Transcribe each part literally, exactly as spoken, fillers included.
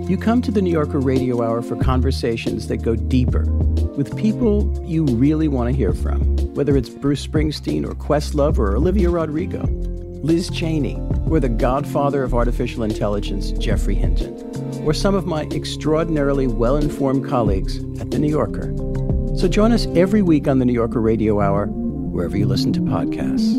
You come to the New Yorker Radio Hour for conversations that go deeper with people you really want to hear from, whether it's Bruce Springsteen or Questlove or Olivia Rodrigo, Liz Cheney, or the godfather of artificial intelligence, Geoffrey Hinton, or some of my extraordinarily well-informed colleagues at the New Yorker. So join us every week on the New Yorker Radio Hour, wherever you listen to podcasts.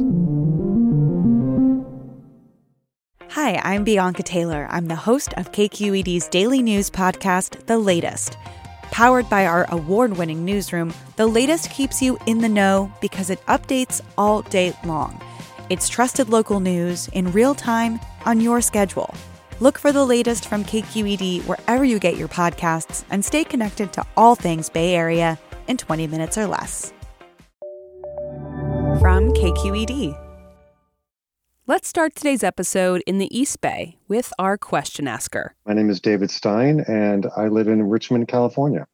Hi, I'm Bianca Taylor. I'm the host of K Q E D's daily news podcast, The Latest. Powered by our award-winning newsroom, The Latest keeps you in the know because it updates all day long. It's trusted local news in real time on your schedule. Look for The Latest from K Q E D wherever you get your podcasts and stay connected to all things Bay Area in twenty minutes or less. From K Q E D. Let's start today's episode in the East Bay with our question asker. My name is David Stein, and I live in Richmond, California.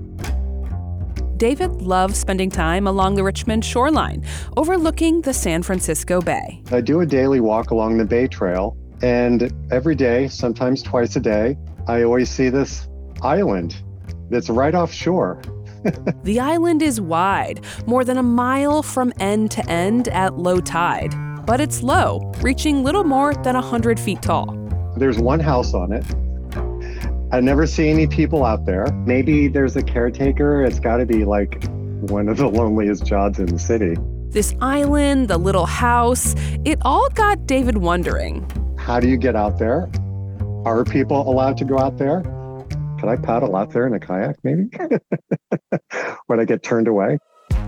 David loves spending time along the Richmond shoreline, overlooking the San Francisco Bay. I do a daily walk along the Bay Trail, and every day, sometimes twice a day, I always see this island that's right offshore. The island is wide, more than a mile from end to end at low tide. But it's low, reaching little more than one hundred feet tall. There's one house on it. I never see any people out there. Maybe there's a caretaker. It's got to be like one of the loneliest jobs in the city. This island, the little house, it all got David wondering. How do you get out there? Are people allowed to go out there? Can I paddle out there in a kayak, maybe? When I get turned away?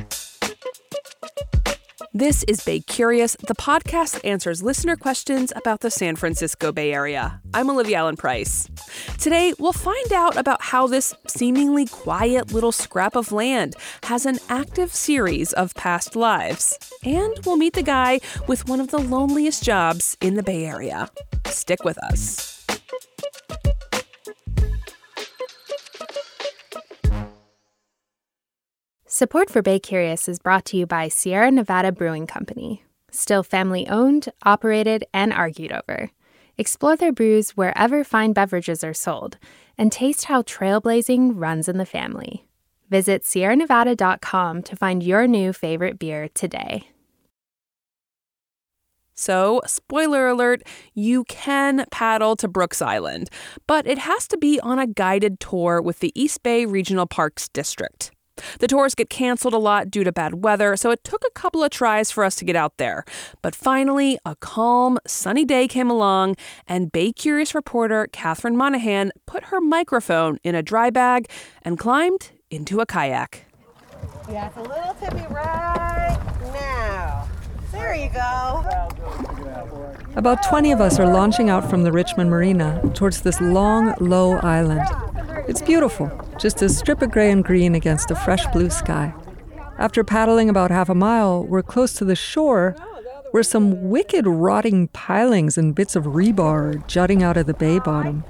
This is Bay Curious, the podcast that answers listener questions about the San Francisco Bay Area. I'm Olivia Allen Price. Today, we'll find out about how this seemingly quiet little scrap of land has an active series of past lives. And we'll meet the guy with one of the loneliest jobs in the Bay Area. Stick with us. Support for Bay Curious is brought to you by Sierra Nevada Brewing Company. Still family-owned, operated, and argued over. Explore their brews wherever fine beverages are sold, and taste how trailblazing runs in the family. Visit sierra nevada dot com to find your new favorite beer today. So, spoiler alert, you can paddle to Brooks Island, but it has to be on a guided tour with the East Bay Regional Parks District. The tours get canceled a lot due to bad weather, so it took a couple of tries for us to get out there. But finally, a calm, sunny day came along, and Bay Curious reporter Catherine Monahan put her microphone in a dry bag and climbed into a kayak. Yeah, it's a little tippy right now. There you go. About twenty of us are launching out from the Richmond Marina towards this long, low island. It's beautiful, just a strip of gray and green against a fresh blue sky. After paddling about half a mile, we're close to the shore where some wicked rotting pilings and bits of rebar are jutting out of the bay bottom.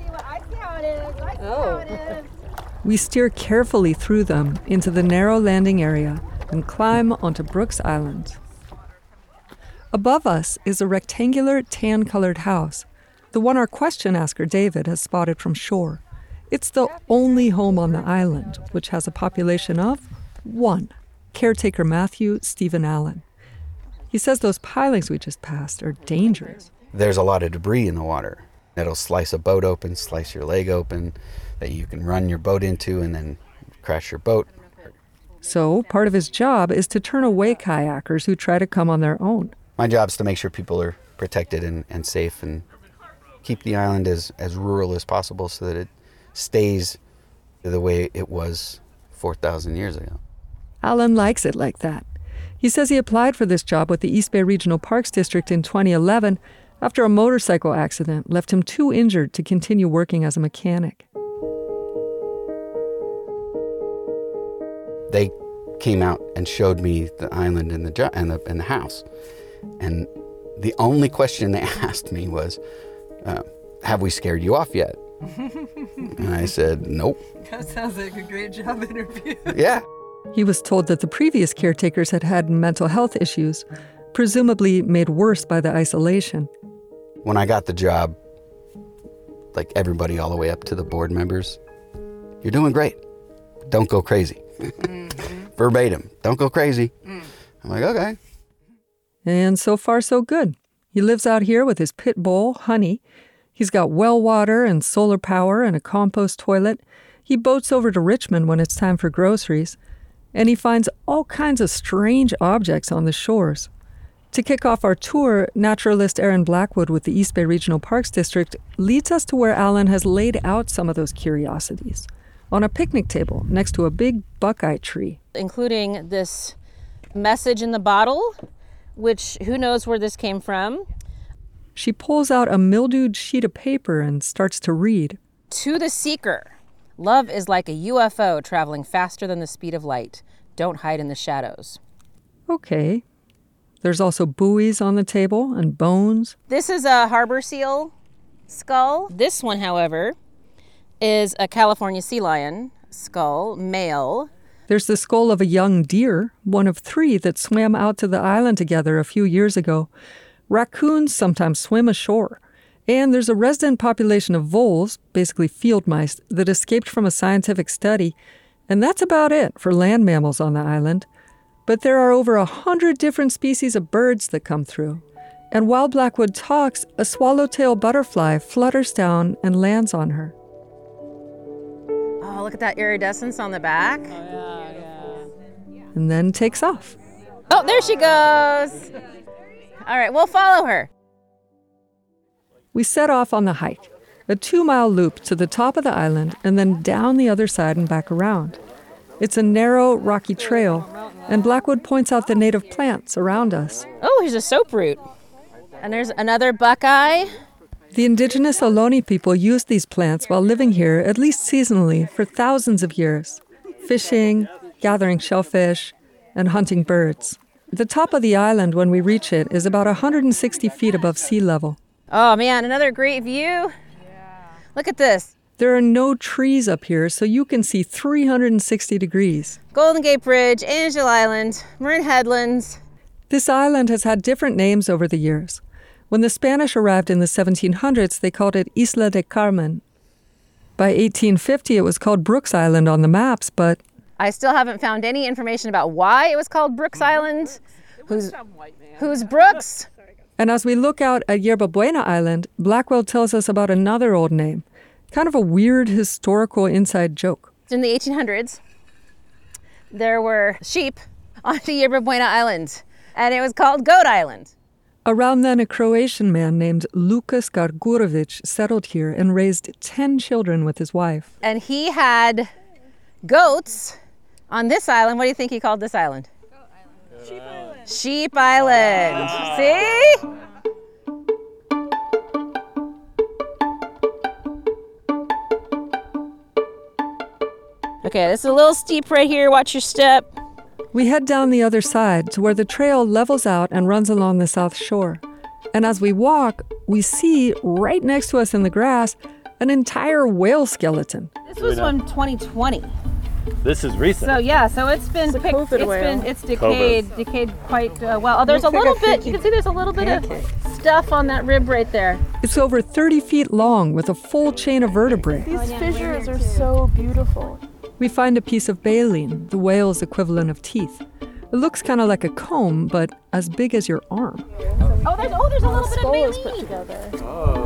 We steer carefully through them into the narrow landing area and climb onto Brooks Island. Above us is a rectangular tan-colored house, the one our question asker David has spotted from shore. It's the only home on the island, which has a population of one, caretaker Matthew Stephen Allen. He says those pilings we just passed are dangerous. There's a lot of debris in the water. It'll slice a boat open, slice your leg open, that you can run your boat into and then crash your boat. So part of his job is to turn away kayakers who try to come on their own. My job is to make sure people are protected and, and safe and keep the island as, as rural as possible so that it stays the way it was four thousand years ago. Allen likes it like that. He says he applied for this job with the East Bay Regional Parks District in twenty eleven after a motorcycle accident left him too injured to continue working as a mechanic. They came out and showed me the island and the, jo- and the, and the house. And the only question they asked me was, uh, have we scared you off yet? And I said, nope. That sounds like a great job interview. Yeah. He was told that the previous caretakers had had mental health issues, presumably made worse by the isolation. When I got the job, like everybody all the way up to the board members, "You're doing great. Don't go crazy." Mm-hmm. Verbatim, "Don't go crazy." Mm. I'm like, okay. And so far, so good. He lives out here with his pit bull, Honey. He's got well water and solar power and a compost toilet. He boats over to Richmond when it's time for groceries. And he finds all kinds of strange objects on the shores. To kick off our tour, naturalist Aaron Blackwood with the East Bay Regional Parks District leads us to where Alan has laid out some of those curiosities on a picnic table next to a big buckeye tree. Including this message in the bottle, which who knows where this came from. She pulls out a mildewed sheet of paper and starts to read. To the seeker, love is like a U F O traveling faster than the speed of light. Don't hide in the shadows. Okay. There's also buoys on the table and bones. This is a harbor seal skull. This one, however, is a California sea lion skull, male. There's the skull of a young deer, one of three that swam out to the island together a few years ago. Raccoons sometimes swim ashore. And there's a resident population of voles, basically field mice, that escaped from a scientific study. And that's about it for land mammals on the island. But there are over a hundred different species of birds that come through. And while Blackwood talks, a swallowtail butterfly flutters down and lands on her. Oh, look at that iridescence on the back. Oh, yeah, yeah. And then takes off. Oh, there she goes. All right, we'll follow her. We set off on the hike, a two-mile loop to the top of the island and then down the other side and back around. It's a narrow, rocky trail, and Blackwood points out the native plants around us. Oh, here's a soaproot. And there's another buckeye. The indigenous Ohlone people used these plants while living here, at least seasonally, for thousands of years, fishing, gathering shellfish, and hunting birds. The top of the island, when we reach it, is about one hundred sixty feet above sea level. Oh, man, another great view. Yeah. Look at this. There are no trees up here, so you can see three hundred sixty degrees. Golden Gate Bridge, Angel Island, Marin Headlands. This island has had different names over the years. When the Spanish arrived in the seventeen hundreds, they called it Isla de Carmen. By eighteen fifty, it was called Brooks Island on the maps, but I still haven't found any information about why it was called Brooks Island. Who's, who's Brooks? And as we look out at Yerba Buena Island, Blackwell tells us about another old name. Kind of a weird historical inside joke. In the eighteen hundreds, there were sheep on Yerba Buena Island, and it was called Goat Island. Around then, a Croatian man named Lukas Gargurovic settled here and raised ten children with his wife. And he had goats on this island. What do you think he called this island? Goat Island. Sheep Island. Sheep Island. Wow. See? Okay, this is a little steep right here. Watch your step. We head down the other side to where the trail levels out and runs along the south shore. And as we walk, we see right next to us in the grass an entire whale skeleton. This was from twenty twenty. This is recent. So yeah, so it's been it's picked, it's whale. been it's decayed, COVID. decayed quite uh, well. Oh, there's Looks a little like a bit. You can see there's a little bit pancake. of stuff on that rib right there. It's over thirty feet long with a full chain of vertebrae. These fissures are so beautiful. We find a piece of baleen, the whale's equivalent of teeth. It looks kind of like a comb, but as big as your arm. Oh, there's oh, there's a little the bit of baleen. Put together. Oh.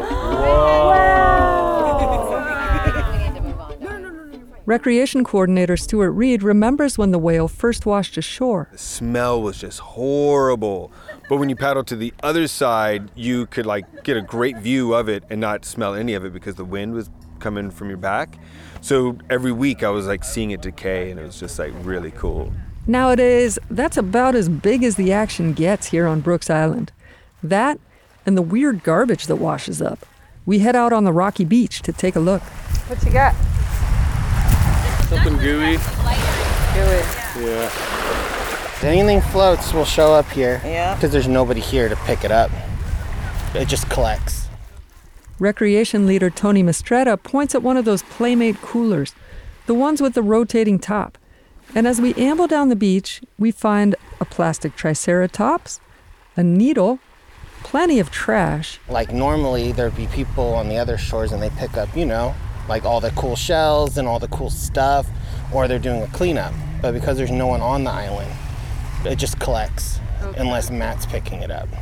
Wow. Recreation coordinator Stuart Reed remembers when the whale first washed ashore. The smell was just horrible. But when you paddle to the other side, you could like get a great view of it and not smell any of it because the wind was coming from your back. So every week I was like seeing it decay, and it was just like really cool. Nowadays, that's about as big as the action gets here on Brooks Island. That and the weird garbage that washes up. We head out on the rocky beach to take a look. What you got? Something gooey. Gooey. Yeah. If anything floats, we'll show up here. Yeah. Because there's nobody here to pick it up. It just collects. Recreation leader Tony Mistretta points at one of those Playmate coolers, the ones with the rotating top. And as we amble down the beach, we find a plastic triceratops, a needle, plenty of trash. Like normally there'd be people on the other shores and they pick up, you know, like all the cool shells and all the cool stuff, or they're doing a cleanup. But because there's no one on the island, it just collects okay. unless Matt's picking it up.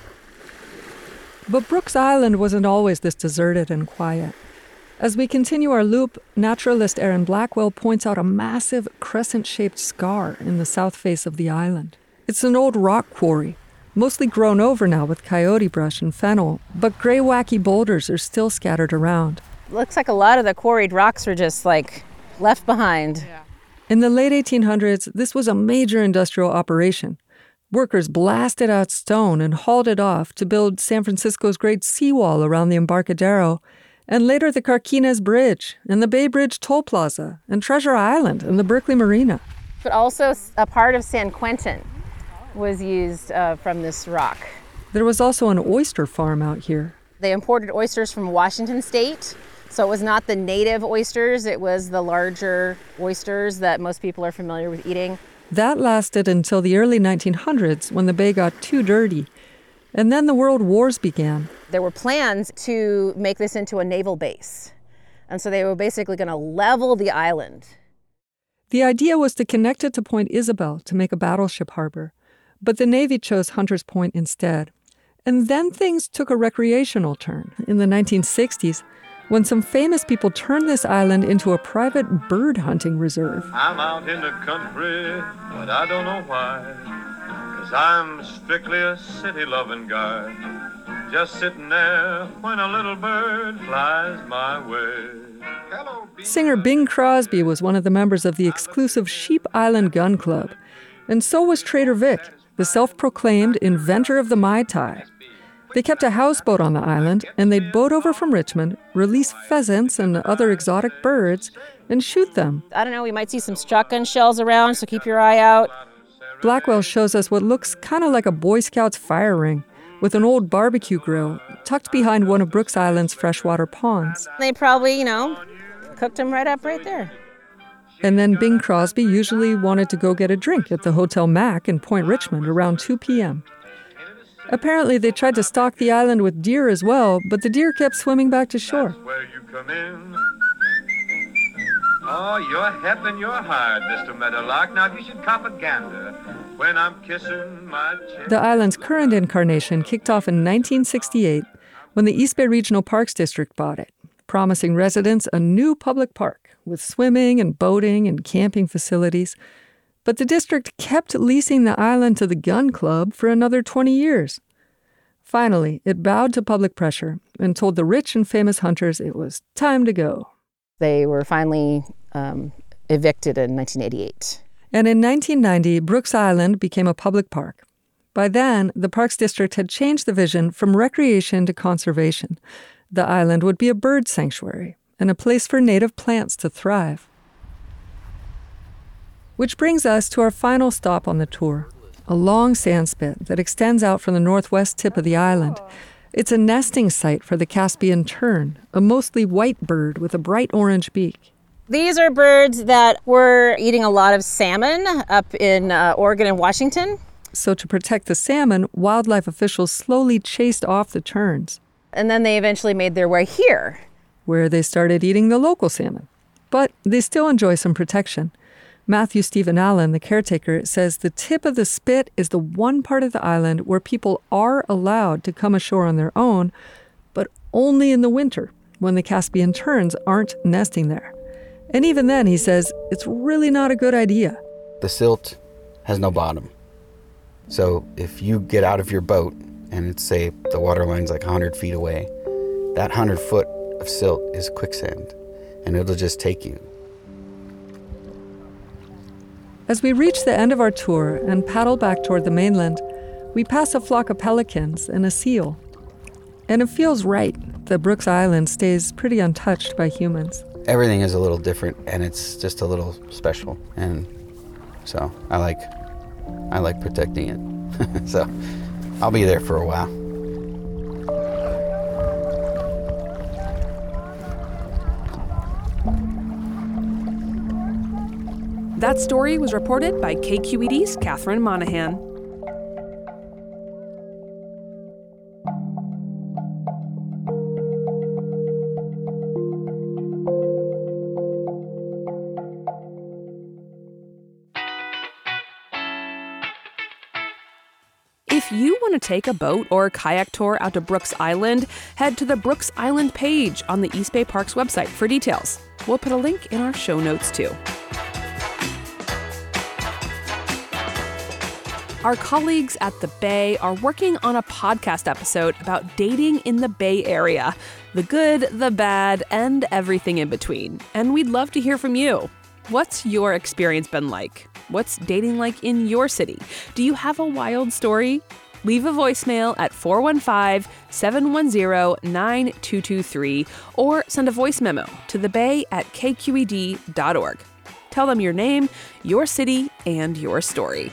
But Brooks Island wasn't always this deserted and quiet. As we continue our loop, naturalist Aaron Blackwell points out a massive crescent-shaped scar in the south face of the island. It's an old rock quarry, mostly grown over now with coyote brush and fennel, but gray wacky boulders are still scattered around. Looks like a lot of the quarried rocks were just like left behind. Yeah. In the late eighteen hundreds, this was a major industrial operation. Workers blasted out stone and hauled it off to build San Francisco's great seawall around the Embarcadero, and later the Carquinez Bridge and the Bay Bridge Toll Plaza and Treasure Island and the Berkeley Marina. But also a part of San Quentin was used uh, from this rock. There was also an oyster farm out here. They imported oysters from Washington State, so it was not the native oysters, it was the larger oysters that most people are familiar with eating. That lasted until the early nineteen hundreds when the bay got too dirty. And then the world wars began. There were plans to make this into a naval base. And so they were basically going to level the island. The idea was to connect it to Point Isabel to make a battleship harbor. But the Navy chose Hunters Point instead. And then things took a recreational turn in the nineteen sixties when some famous people turned this island into a private bird hunting reserve. I'm out in the country, but I don't know why. Cause I'm strictly a city-loving guy. Just sitting there when a little bird flies my way. Hello, Singer Bing Crosby was one of the members of the exclusive Sheep Island Gun Club. And so was Trader Vic, the self-proclaimed inventor of the Mai Tai. They kept a houseboat on the island, and they'd boat over from Richmond, release pheasants and other exotic birds, and shoot them. I don't know, we might see some shotgun shells around, so keep your eye out. Blackwell shows us what looks kind of like a Boy Scouts fire ring, with an old barbecue grill tucked behind one of Brooks Island's freshwater ponds. They probably, you know, cooked them right up right there. And then Bing Crosby usually wanted to go get a drink at the Hotel Mac in Point Richmond around two p.m. Apparently, they tried to stalk the island with deer as well, but the deer kept swimming back to shore. That's where you come in. Oh, you're hep and you're hard, Mister Meadowlark. Now you should cop a gander when I'm kissing my chin. The island's current incarnation kicked off in nineteen sixty-eight when the East Bay Regional Parks District bought it, promising residents a new public park with swimming and boating and camping facilities. But the district kept leasing the island to the gun club for another twenty years. Finally, it bowed to public pressure and told the rich and famous hunters it was time to go. They were finally um, evicted in nineteen eighty-eight. And in nineteen ninety, Brooks Island became a public park. By then, the Parks District had changed the vision from recreation to conservation. The island would be a bird sanctuary and a place for native plants to thrive. Which brings us to our final stop on the tour, a long sand spit that extends out from the northwest tip of the island. It's a nesting site for the Caspian tern, a mostly white bird with a bright orange beak. These are birds that were eating a lot of salmon up in uh, Oregon and Washington. So to protect the salmon, wildlife officials slowly chased off the terns. And then they eventually made their way here, where they started eating the local salmon. But they still enjoy some protection. Matthew Stephen Allen, the caretaker, says the tip of the spit is the one part of the island where people are allowed to come ashore on their own, but only in the winter, when the Caspian terns aren't nesting there. And even then, he says, it's really not a good idea. The silt has no bottom. So if you get out of your boat and it's, say, the water line's like one hundred feet away, that one hundred foot of silt is quicksand, and it'll just take you. As we reach the end of our tour and paddle back toward the mainland, we pass a flock of pelicans and a seal. And it feels right that Brooks Island stays pretty untouched by humans. Everything is a little different, and it's just a little special. And so I like, I like protecting it. So I'll be there for a while. That story was reported by K Q E D's Catherine Monahan. you want to take a boat or kayak tour out to Brooks Island, head to the Brooks Island page on the East Bay Parks website for details. We'll put a link in our show notes too. Our colleagues at the Bay are working on a podcast episode about dating in the Bay Area, the good, the bad, and everything in between. And we'd love to hear from you. What's your experience been like? What's dating like in your city? Do you have a wild story? Leave a voicemail at four one five, seven one zero, nine two two three or send a voice memo to the bay at k q e d dot org. Tell them your name, your city, and your story.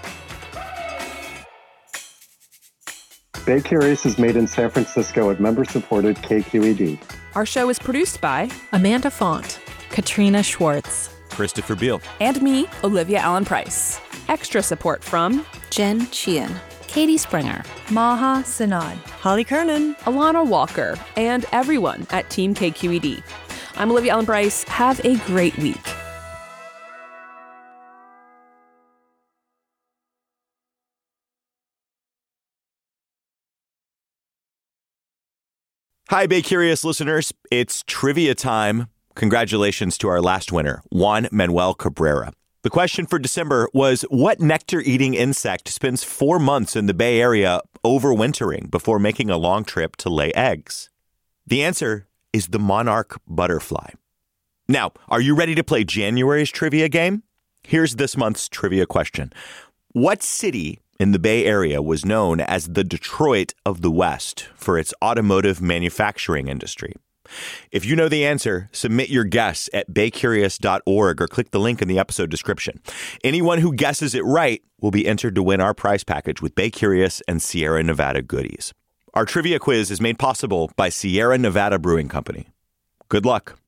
Bay Curious is made in San Francisco at member-supported K Q E D. Our show is produced by Amanda Font, Katrina Schwartz, Christopher Beal, and me, Olivia Allen Price. Extra support from Jen Chien, Katie Springer, Maha Sanad, Holly Kernan, Alana Walker, and everyone at Team K Q E D. I'm Olivia Allen Price. Have a great week. Hi, Bay Curious listeners. It's trivia time. Congratulations to our last winner, Juan Manuel Cabrera. The question for December was, what nectar-eating insect spends four months in the Bay Area overwintering before making a long trip to lay eggs? The answer is the monarch butterfly. Now, are you ready to play January's trivia game? Here's this month's trivia question. What city in the Bay Area was known as the Detroit of the West for its automotive manufacturing industry? If you know the answer, submit your guess at bay curious dot org or click the link in the episode description. Anyone who guesses it right will be entered to win our prize package with Bay Curious and Sierra Nevada goodies. Our trivia quiz is made possible by Sierra Nevada Brewing Company. Good luck.